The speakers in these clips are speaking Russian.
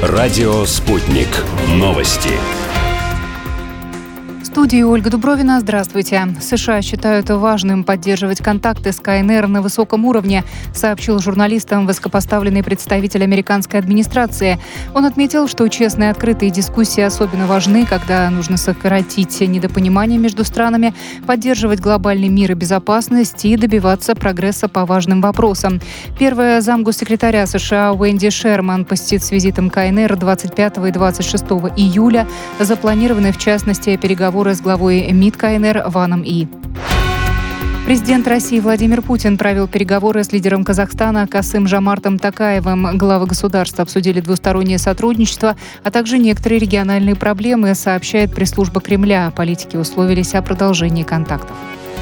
Радио «Спутник». Новости. В студии Ольга Дубровина. Здравствуйте. США считают важным поддерживать контакты с КНР на высоком уровне, сообщил журналистам высокопоставленный представитель американской администрации. Он отметил, что честные и открытые дискуссии особенно важны, когда нужно сократить недопонимание между странами, поддерживать глобальный мир и безопасность и добиваться прогресса по важным вопросам. Первая замгоссекретаря США Уэнди Шерман посетит с визитом КНР 25 и 26 июля. Запланированы, в частности, переговоры с главой МИД КНР Ваном И. Президент России Владимир Путин провел переговоры с лидером Казахстана Касым-Жомартом Токаевым. Главы государств обсудили двустороннее сотрудничество, а также некоторые региональные проблемы, сообщает пресс-служба Кремля. Политики условились о продолжении контактов.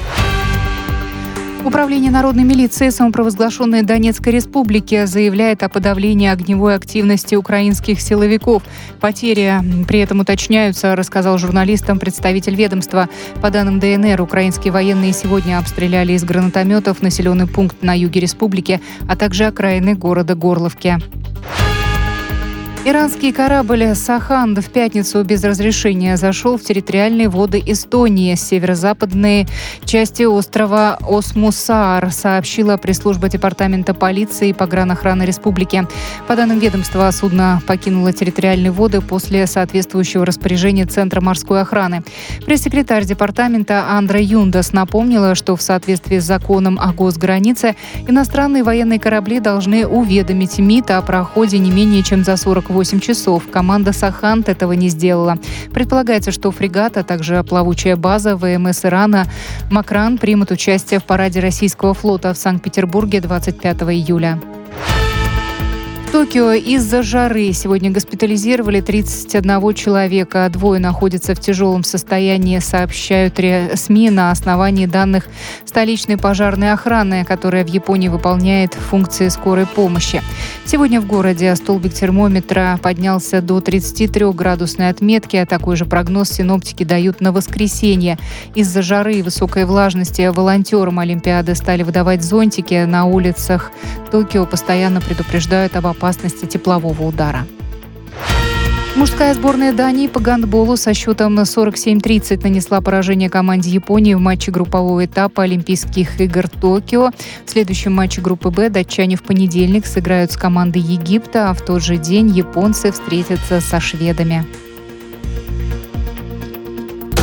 Управление народной милиции самопровозглашенной Донецкой республики заявляет о подавлении огневой активности украинских силовиков. Потери при этом уточняются, рассказал журналистам представитель ведомства. По данным ДНР, украинские военные сегодня обстреляли из гранатометов населенный пункт на юге республики, а также окраины города Горловки. Иранский корабль «Саханд» в пятницу без разрешения зашел в территориальные воды Эстонии с северо-западной части острова Осмусаар, сообщила пресс-служба Департамента полиции и погранохраны республики. По данным ведомства, судно покинуло территориальные воды после соответствующего распоряжения Центра морской охраны. Пресс-секретарь департамента Андра Юндас напомнила, что в соответствии с законом о госгранице иностранные военные корабли должны уведомить МИД о проходе не менее чем за 48 часов. Команда «Саханд» этого не сделала. Предполагается, что фрегат, а также плавучая база ВМС Ирана «Макран» примут участие в параде российского флота в Санкт-Петербурге 25 июля. В Токио из-за жары сегодня госпитализировали 31 человека. Двое находятся в тяжелом состоянии, сообщают СМИ на основании данных столичной пожарной охраны, которая в Японии выполняет функции скорой помощи. Сегодня в городе столбик термометра поднялся до 33-градусной отметки, а такой же прогноз синоптики дают на воскресенье. Из-за жары и высокой влажности волонтерам Олимпиады стали выдавать зонтики. На улицах Токио постоянно предупреждают об опасности теплового удара. Мужская сборная Дании по гандболу со счетом 47-30 нанесла поражение команде Японии в матче группового этапа Олимпийских игр Токио. В следующем матче группы «Б» датчане в понедельник сыграют с командой Египта, а в тот же день японцы встретятся со шведами.